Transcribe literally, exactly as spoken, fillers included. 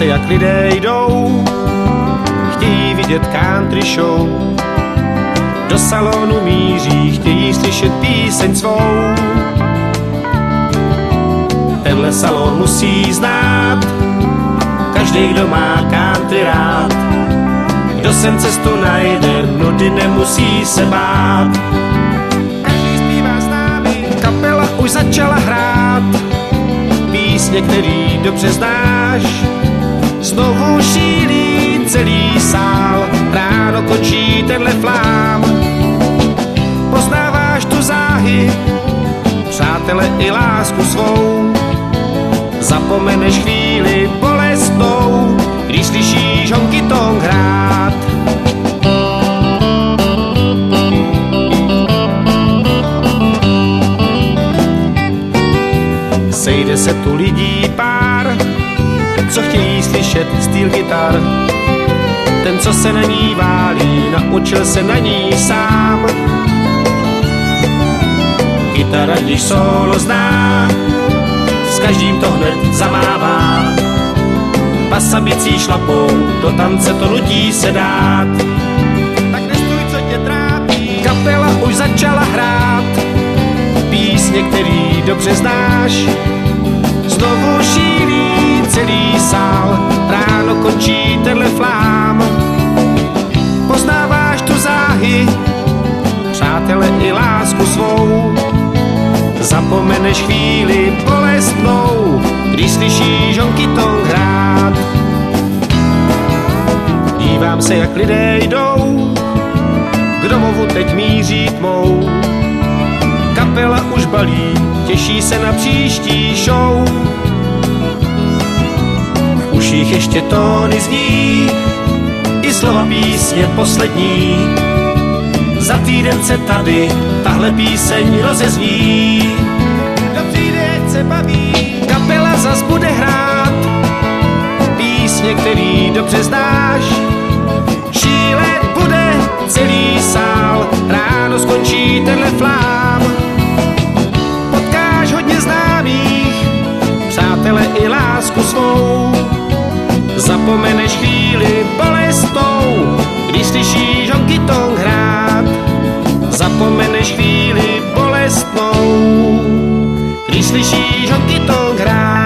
se, jak lidé jdou, chtějí vidět country show. Do salonu míří, chtějí slyšet píseň svou. Tenhle salon musí znát každý, kdo má country rád. Kdo sem cestu najde, nudy nemusí se bát. Každý zpívá s námi, kapela už začala hrát písně, který dobře znáš. Znovu šílí celý sál, ráno končí tenhle flám. Poznáváš tu záhy, přátele i lásku svou. Zapomeneš chvíli bolestnou, když slyšíš honky tonk hrát. Sejde se tu lidí pár, co chtějí slyšet styl gitar. Ten, co se na ní válí, naučil se na ní sám. Kytara, když solo zná, s každým to hned zamává. Basa bicí šlapou, do tance to nutí se dát. Tak nestůj, co tě trápí, kapela už začala hrát písně, který dobře znáš. Znovu šílí celý sál, ráno končí tenhle flám. Poznáváš tu záhy, přátele i lásku svou. Zapomeneš chvíli bolestnou, když slyšíš honky tonk hrát. Dívám se, jak lidé jdou, k domovu teď míří tmou. Kapela už balí, těší se na příští show. V uších ještě tóny zní, i slova písně poslední. Za týden se tady tahle píseň rozezní. Kdo přijde, ať se baví, kapela zas bude hrát písně, který dobře znáš. Šílet bude celý sál, ráno skončí tenhle flám. Potkáš hodně známých, přátele i lásku svou. Zapomeneš chvíli bolestnou, když slyšíš honky tonk hrát. Zapomeneš chvíli bolestnou, když slyšíš honky tonk hrát.